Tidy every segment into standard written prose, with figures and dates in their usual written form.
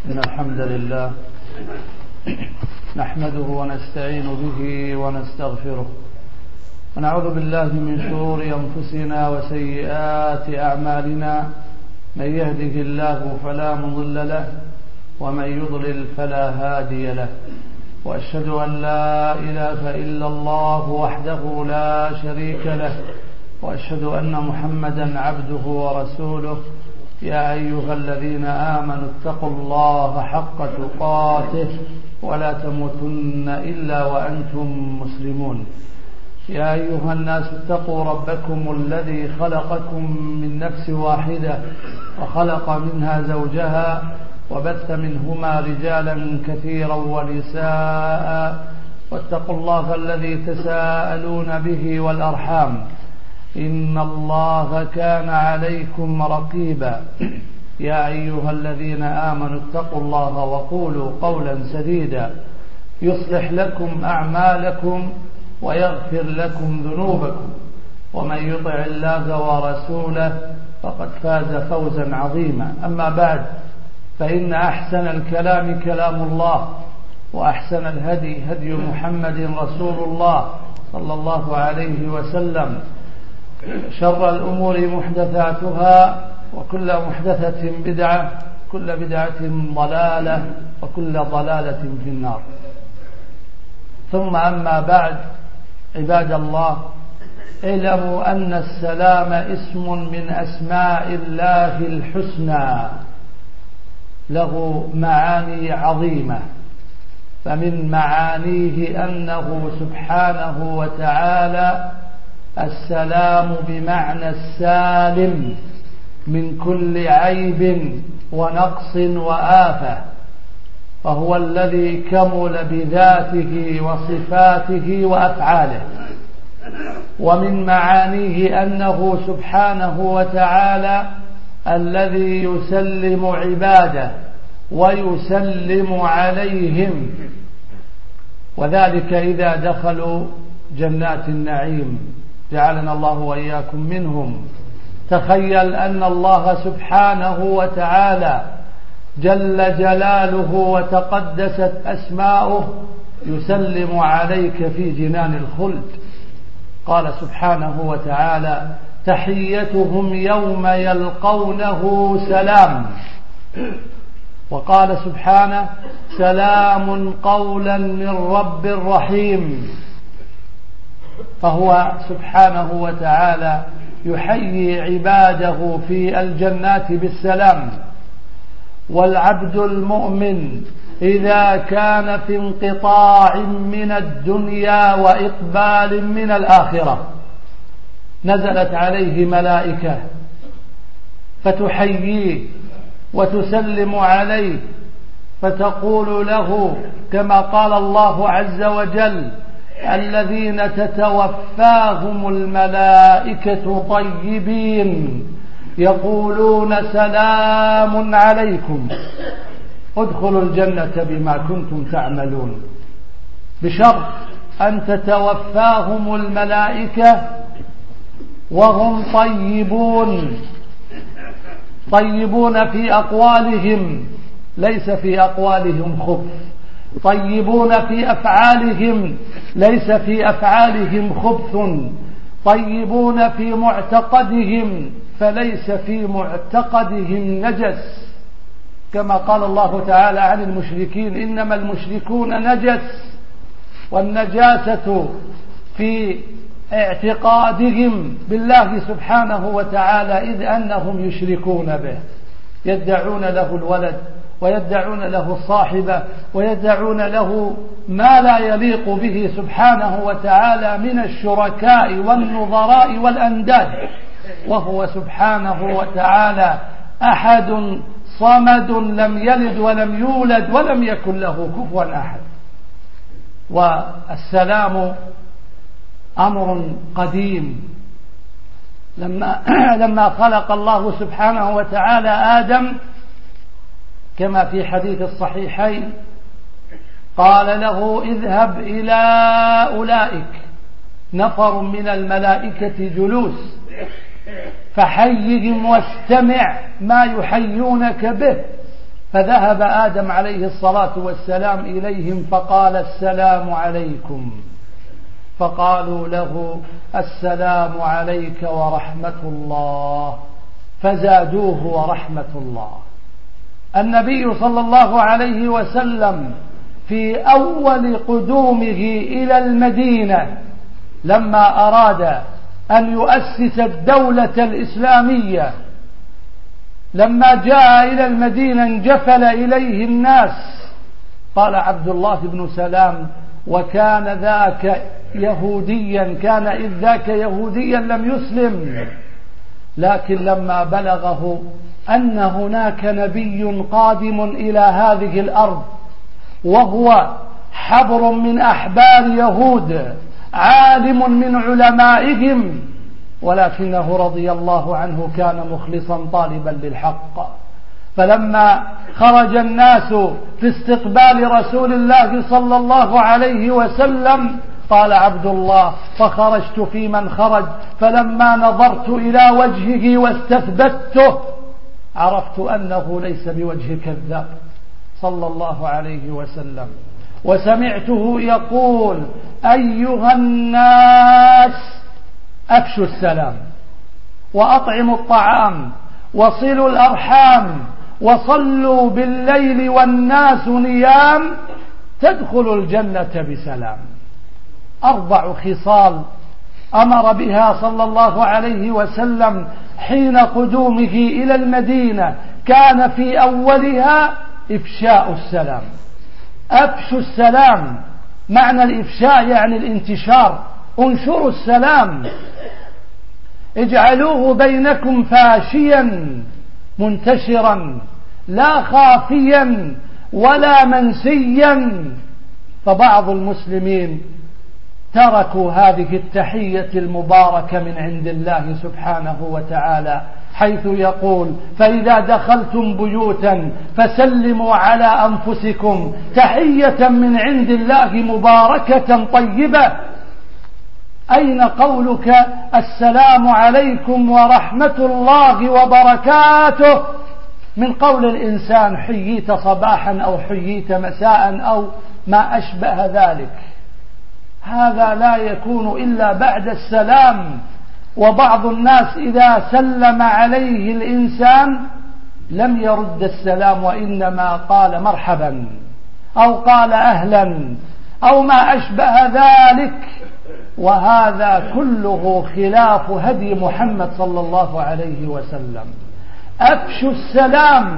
إن الحمد لله نحمده ونستعين به ونستغفره ونعوذ بالله من شرور أنفسنا وسيئات أعمالنا. من يهده الله فلا مضل له ومن يضلل فلا هادي له، وأشهد أن لا إله إلا الله وحده لا شريك له، وأشهد أن محمدا عبده ورسوله. يا أيها الذين آمنوا اتقوا الله حق تقاته ولا تموتن إلا وأنتم مسلمون. يا أيها الناس اتقوا ربكم الذي خلقكم من نفس واحدة وخلق منها زوجها وبث منهما رجالا كثيرا ونساء، واتقوا الله الذي تساءلون به والأرحام إن الله كان عليكم رقيبا. يا أيها الذين آمنوا اتقوا الله وقولوا قولا سديدا يصلح لكم أعمالكم ويغفر لكم ذنوبكم، ومن يطع الله ورسوله فقد فاز فوزا عظيما. أما بعد، فإن أحسن الكلام كلام الله، وأحسن الهدي هدي محمد رسول الله صلى الله عليه وسلم. شر الأمور محدثاتها، وكل محدثة بدعة، كل بدعة ضلالة، وكل ضلالة في النار. ثم أما بعد، عباد الله، اعلموا أن السلام اسم من أسماء الله الحسنى له معاني عظيمة. فمن معانيه أنه سبحانه وتعالى السلام بمعنى السالم من كل عيب ونقص وآفة، فهو الذي كمل بذاته وصفاته وأفعاله. ومن معانيه أنه سبحانه وتعالى الذي يسلم عباده ويسلم عليهم، وذلك إذا دخلوا جنات النعيم، جعلنا الله وإياكم منهم. تخيل أن الله سبحانه وتعالى جل جلاله وتقدست أسماؤه يسلم عليك في جنان الخلد. قال سبحانه وتعالى: تحيتهم يوم يلقونه سلام. وقال سبحانه: سلام قولا من رب رحيم. فهو سبحانه وتعالى يحيي عباده في الجنات بالسلام. والعبد المؤمن إذا كان في انقطاع من الدنيا وإقبال من الآخرة نزلت عليه ملائكة فتحييه وتسلم عليه، فتقول له كما قال الله عز وجل: الذين تتوفاهم الملائكة طيبين يقولون سلام عليكم ادخلوا الجنة بما كنتم تعملون، بشرط أن تتوفاهم الملائكة وهم طيبون في أقوالهم، ليس في أقوالهم خبث، طيبون في أفعالهم، ليس في أفعالهم خبث، طيبون في معتقدهم، فليس في معتقدهم نجس، كما قال الله تعالى عن المشركين: إنما المشركون نجس. والنجاسة في اعتقادهم بالله سبحانه وتعالى، إذ أنهم يشركون به، يدعون له الولد ويدعون له الصاحبة ويدعون له ما لا يليق به سبحانه وتعالى من الشركاء والنظراء والأنداد، وهو سبحانه وتعالى أحد صمد لم يلد ولم يولد ولم يكن له كفوا أحد. والسلام أمر قديم. لما خلق الله سبحانه وتعالى آدم، كما في حديث الصحيحين، قال له: اذهب إلى أولئك نفر من الملائكة جلوس فحيهم واستمع ما يحيونك به، فذهب آدم عليه الصلاة والسلام إليهم فقال السلام عليكم، فقالوا له السلام عليك ورحمة الله، فزادوه ورحمة الله. النبي صلى الله عليه وسلم في أول قدومه إلى المدينة لما أراد أن يؤسس الدولة الإسلامية، لما جاء إلى المدينة انجفل إليه الناس. قال عبد الله بن سلام: وكان ذاك يهوديا، كان إذ ذاك يهوديا لم يسلم، لكن لما بلغه أن هناك نبي قادم إلى هذه الأرض وهو حبر من أحبار يهود، عالم من علمائهم، ولكنه رضي الله عنه كان مخلصا طالبا للحق. فلما خرج الناس في استقبال رسول الله صلى الله عليه وسلم قال عبد الله: فخرجت في من خرج، فلما نظرت إلى وجهه واستثبته عرفت أنه ليس بوجه كذاب صلى الله عليه وسلم. وسمعته يقول: أيها الناس أفشوا السلام وأطعموا الطعام وصلوا الأرحام وصلوا بالليل والناس نيام تدخلوا الجنة بسلام. 4 خصال أمر بها صلى الله عليه وسلم حين قدومه إلى المدينة، كان في أولها إفشاء السلام. أفشوا السلام، معنى الإفشاء يعني الانتشار، انشروا السلام، اجعلوه بينكم فاشيا منتشرا لا خافيا ولا منسيا. فبعض المسلمين تركوا هذه التحية المباركة من عند الله سبحانه وتعالى، حيث يقول: فإذا دخلتم بيوتا فسلموا على أنفسكم تحية من عند الله مباركة طيبة. أين قولك السلام عليكم ورحمة الله وبركاته من قول الإنسان حييت صباحا أو حييت مساء أو ما أشبه ذلك؟ هذا لا يكون إلا بعد السلام. وبعض الناس إذا سلم عليه الإنسان لم يرد السلام، وإنما قال مرحبا أو قال أهلا أو ما أشبه ذلك، وهذا كله خلاف هدي محمد صلى الله عليه وسلم. أفشوا السلام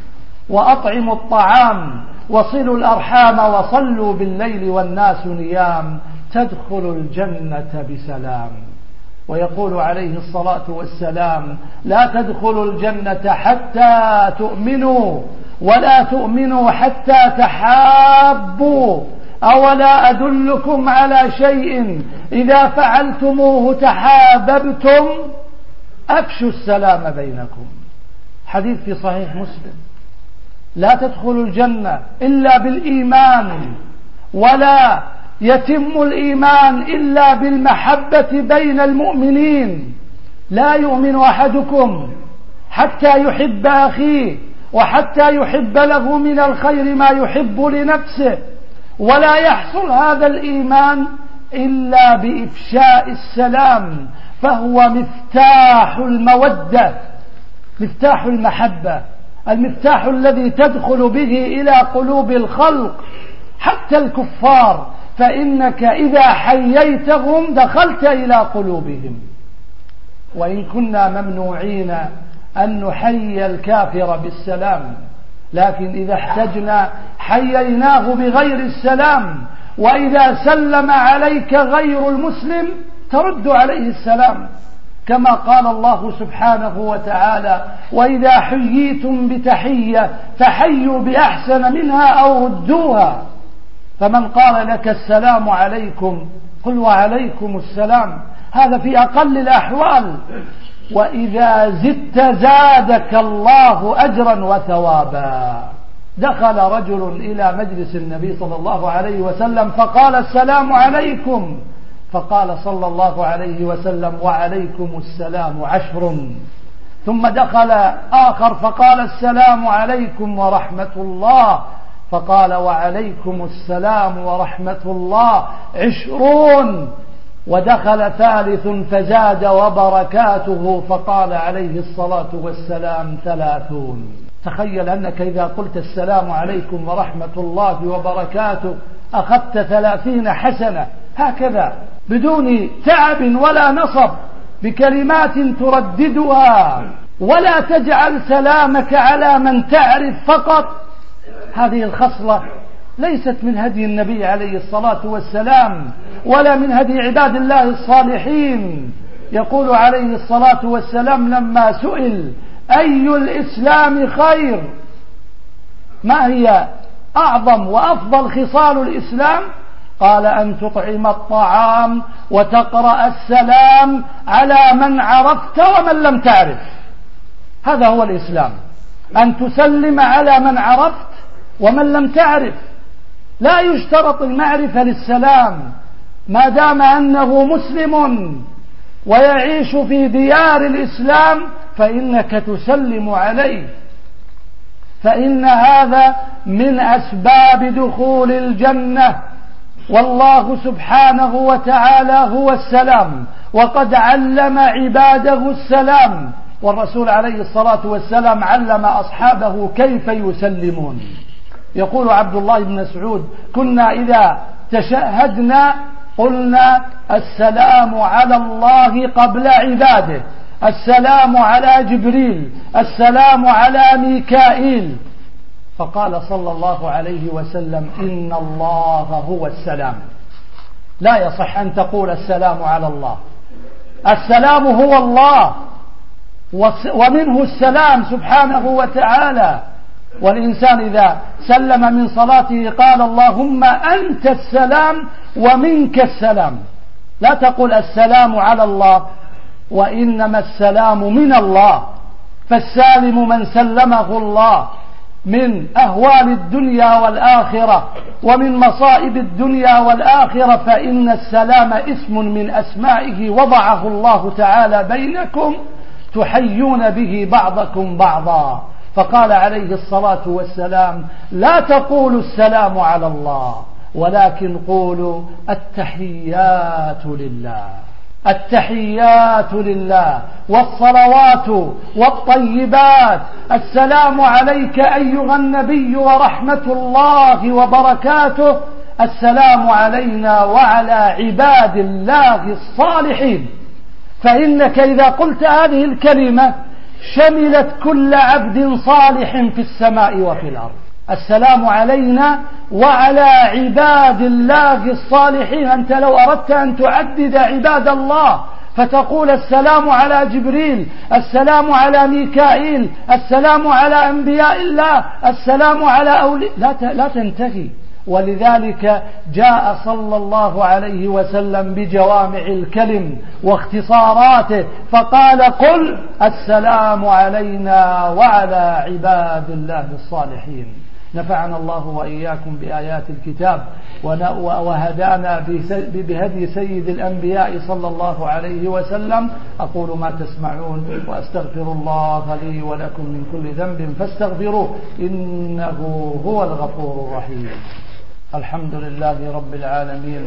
وأطعموا الطعام وصلوا الأرحام وصلوا بالليل والناس نيام تدخلوا الجنة بسلام. ويقول عليه الصلاة والسلام: لا تدخلوا الجنة حتى تؤمنوا ولا تؤمنوا حتى تحابوا، أولا أدلكم على شيء إذا فعلتموه تحاببتم؟ أفشوا السلام بينكم. حديث في صحيح مسلم. لا تدخلوا الجنة إلا بالإيمان، ولا يتم الإيمان إلا بالمحبة بين المؤمنين. لا يؤمن أحدكم حتى يحب أخيه وحتى يحب له من الخير ما يحب لنفسه، ولا يحصل هذا الإيمان إلا بإفشاء السلام، فهو مفتاح المودة، مفتاح المحبة، المفتاح الذي تدخل به إلى قلوب الخلق حتى الكفار، فإنك إذا حييتهم دخلت إلى قلوبهم. وإن كنا ممنوعين أن نحيي الكافر بالسلام، لكن إذا احتجنا حييناه بغير السلام. وإذا سلم عليك غير المسلم ترد عليه السلام، كما قال الله سبحانه وتعالى: وإذا حييتم بتحية فحيوا بأحسن منها أو ردوها. فمن قال لك السلام عليكم قل وعليكم السلام، هذا في أقل الأحوال. وإذا زدت زادك الله أجرا وثوابا. دخل رجل إلى مجلس النبي صلى الله عليه وسلم فقال: السلام عليكم. فقال صلى الله عليه وسلم: وعليكم السلام 10. ثم دخل آخر فقال السلام عليكم ورحمة الله، فقال وعليكم السلام ورحمة الله 20، ودخل ثالث فزاد وبركاته فقال عليه الصلاة والسلام 30. تخيل أنك إذا قلت السلام عليكم ورحمة الله وبركاته أخذت 30 حسنة هكذا بدون تعب ولا نصب، بكلمات ترددها، ولا تجعل سلامك على من تعرف فقط. هذه الخصلة ليست من هدي النبي عليه الصلاة والسلام ولا من هدي عباد الله الصالحين. يقول عليه الصلاة والسلام لما سئل أي الإسلام خير، ما هي أعظم وأفضل خصال الإسلام؟ قال أن تطعم الطعام وتقرأ السلام على من عرفت ومن لم تعرف. هذا هو الإسلام، أن تسلم على من عرفت ومن لم تعرف. لا يشترط المعرفة للسلام، ما دام أنه مسلم ويعيش في ديار الإسلام فإنك تسلم عليه، فإن هذا من أسباب دخول الجنة. والله سبحانه وتعالى هو السلام، وقد علم عباده السلام، والرسول عليه الصلاة والسلام علم أصحابه كيف يسلمون. يقول عبد الله بن مسعود كنا إذا تشهدنا قلنا السلام على الله قبل عباده، السلام على جبريل، السلام على ميكائيل. فقال صلى الله عليه وسلم إن الله هو السلام. لا يصح أن تقول السلام على الله، السلام هو الله ومنه السلام سبحانه وتعالى. والإنسان إذا سلم من صلاته قال اللهم أنت السلام ومنك السلام. لا تقل السلام على الله، وإنما السلام من الله، فالسالم من سلمه الله من أهوال الدنيا والآخرة ومن مصائب الدنيا والآخرة، فإن السلام اسم من أسمائه وضعه الله تعالى بينكم تحيون به بعضكم بعضا. فقال عليه الصلاة والسلام لا تقولوا السلام على الله، ولكن قولوا التحيات لله، التحيات لله والصلوات والطيبات. السلام عليك أيها النبي ورحمة الله وبركاته، السلام علينا وعلى عباد الله الصالحين. فإنك إذا قلت هذه الكلمة شملت كل عبد صالح في السماء وفي الأرض. السلام علينا وعلى عباد الله الصالحين. أنت لو أردت أن تعدد عباد الله فتقول السلام على جبريل، السلام على ميكائيل، السلام على أنبياء الله، السلام على أولياء، لا تنتهي. ولذلك جاء صلى الله عليه وسلم بجوامع الكلم واختصاراته فقال قل السلام علينا وعلى عباد الله الصالحين. نفعنا الله وإياكم بآيات الكتاب وهدانا بهدي سيد الأنبياء صلى الله عليه وسلم. أقول ما تسمعون وأستغفر الله لي ولكم من كل ذنب فاستغفروه إنه هو الغفور الرحيم. الحمد لله رب العالمين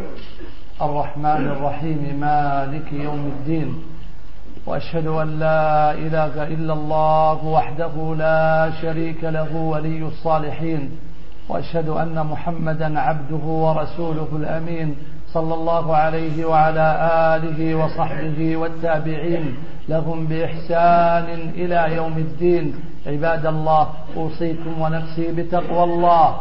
الرحمن الرحيم مالك يوم الدين، وأشهد أن لا إله إلا الله وحده لا شريك له ولي الصالحين، وأشهد أن محمدا عبده ورسوله الأمين صلى الله عليه وعلى آله وصحبه والتابعين لهم بإحسان إلى يوم الدين. عباد الله، أوصيكم ونفسي بتقوى الله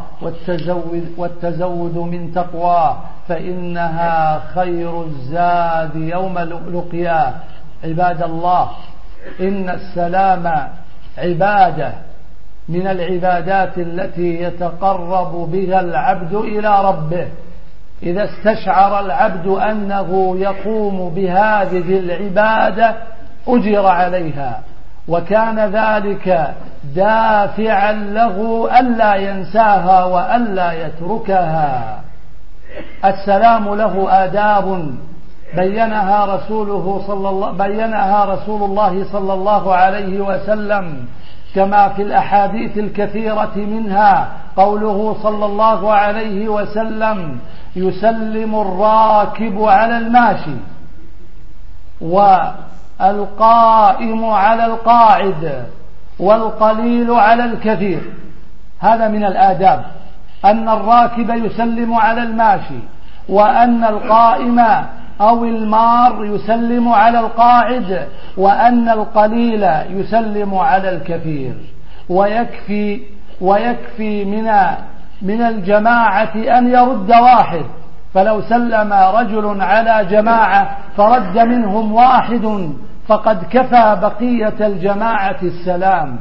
والتزود من تقواه، فإنها خير الزاد يوم لقياه. عباد الله، إن السلام عبادة من العبادات التي يتقرب بها العبد إلى ربه. إذا استشعر العبد أنه يقوم بهذه العبادة أجر عليها، وكان ذلك دافعا له ألا ينساها وألا يتركها. السلام له آداب بينها رسول الله صلى الله عليه وسلم، كما في الأحاديث الكثيرة منها قوله صلى الله عليه وسلم: يسلم الراكب على الماشي، والقائم على القاعد، والقليل على الكثير. هذا من الآداب، أن الراكب يسلم على الماشي، وأن القائم أو المار يسلم على القاعد، وأن القليل يسلم على الكثير. ويكفي من الجماعة أن يرد واحد، فلو سلم رجل على جماعة فرد منهم واحد فقد كفى بقية الجماعة السلام.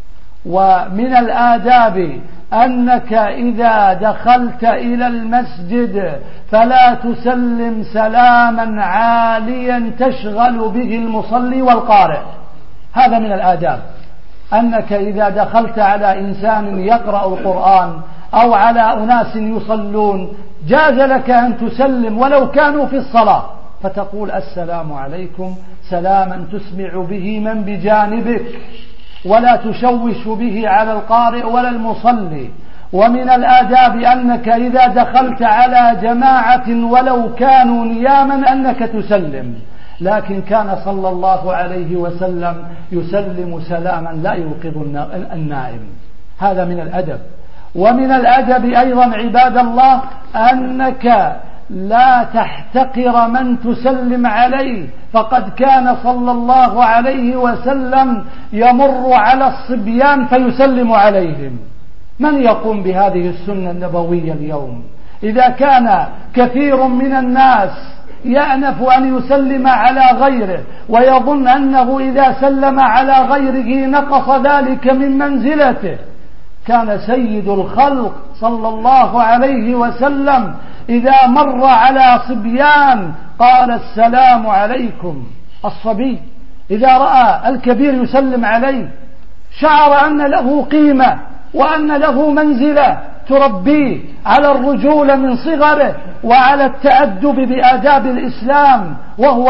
ومن الآداب أنك إذا دخلت إلى المسجد فلا تسلم سلاما عاليا تشغل به المصلي والقارئ. هذا من الآداب، أنك إذا دخلت على إنسان يقرأ القرآن أو على أناس يصلون جاز لك أن تسلم ولو كانوا في الصلاة، فتقول: السلام عليكم، سلاما تسمع به من بجانبك، ولا تشوش به على القارئ ولا المصلي. ومن الآداب أنك إذا دخلت على جماعة ولو كانوا نياما أنك تسلم، لكن كان صلى الله عليه وسلم يسلم سلاما لا يوقظ النائم. هذا من الأدب. ومن الأدب أيضا عباد الله أنك لا تحتقر من تسلم عليه، فقد كان صلى الله عليه وسلم يمر على الصبيان فيسلم عليهم. من يقوم بهذه السنة النبوية اليوم؟ إذا كان كثير من الناس يأنف أن يسلم على غيره ويظن أنه إذا سلم على غيره نقص ذلك من منزلته، كان سيد الخلق صلى الله عليه وسلم إذا مر على صبيان قال: السلام عليكم. الصبي إذا رأى الكبير يسلم عليه شعر أن له قيمة وأن له منزلة تربيه على الرجولة من صغره وعلى التأدب بآداب الإسلام،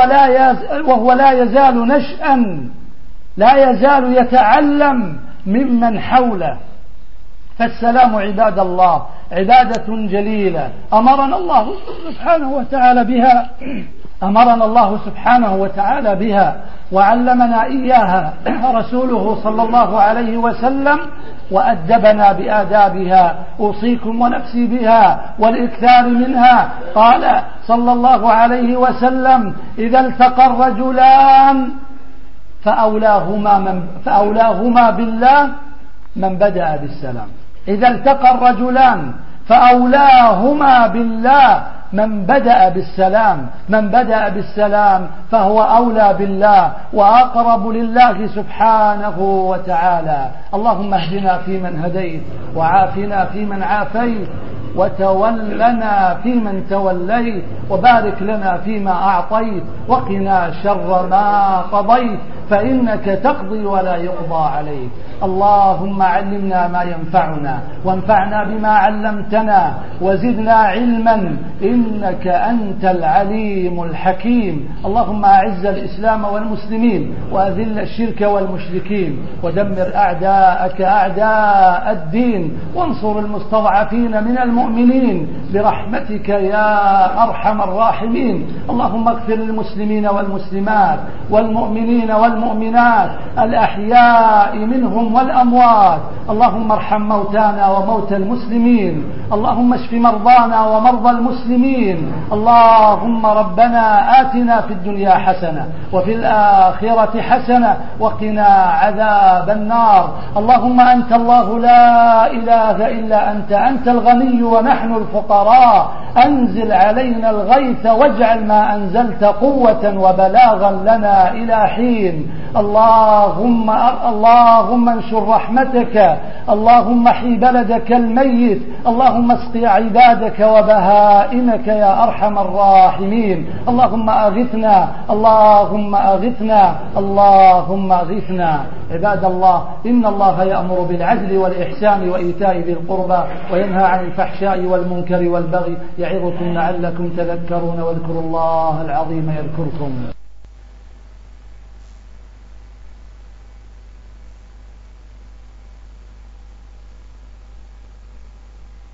وهو لا يزال نشأً، لا يزال يتعلم ممن حوله. فالسلام عباد الله عبادة جليلة أمرنا الله سبحانه وتعالى بها وعلمنا إياها رسوله صلى الله عليه وسلم وأدبنا بآدابها. أوصيكم ونفسي بها والإكثار منها. قال صلى الله عليه وسلم: إذا التقى الرجلان فأولاهما بالله من بدأ بالسلام. إذا التقى الرجلان فأولاهما بالله من بدأ بالسلام. من بدأ بالسلام فهو أولى بالله وأقرب لله سبحانه وتعالى. اللهم اهدنا فيمن هديت، وعافنا فيمن عافيت، وتولنا فيمن توليت، وبارك لنا فيما أعطيت، وقنا شر ما قضيت، فإنك تقضي ولا يقضى عليك. اللهم علمنا ما ينفعنا، وانفعنا بما علمتنا، وزدنا علما، إنك أنت العليم الحكيم. اللهم أعز الإسلام والمسلمين، وأذل الشرك والمشركين، ودمر أعداءك أعداء الدين، وانصر المستضعفين من المؤمنين برحمتك يا أرحم الراحمين. اللهم اغفر للمسلمين والمسلمات والمؤمنين والمؤمنات الأحياء منهم والأموات. اللهم ارحم موتانا وموتى المسلمين. اللهم اشف مرضانا ومرضى المسلمين. اللهم ربنا آتنا في الدنيا حسنة وفي الآخرة حسنة وقنا عذاب النار. اللهم أنت الله لا إله إلا أنت الغني ونحن الفقراء. أنزل علينا الغيث واجعل ما أنزلت قوة وبلاغا لنا إلى حين. اللهم انشر رحمتك، اللهم احي بلدك الميت، اللهم اسقي عبادك وبهائمك يا أرحم الراحمين. اللهم أغثنا، اللهم أغثنا، اللهم أغثنا. عباد الله، إن الله يأمر بالعدل والإحسان وإيتاء ذي القربى وينهى عن الفحشاء والمنكر والبغي، يعظكم لعلكم تذكرون. واذكروا الله العظيم يذكركم.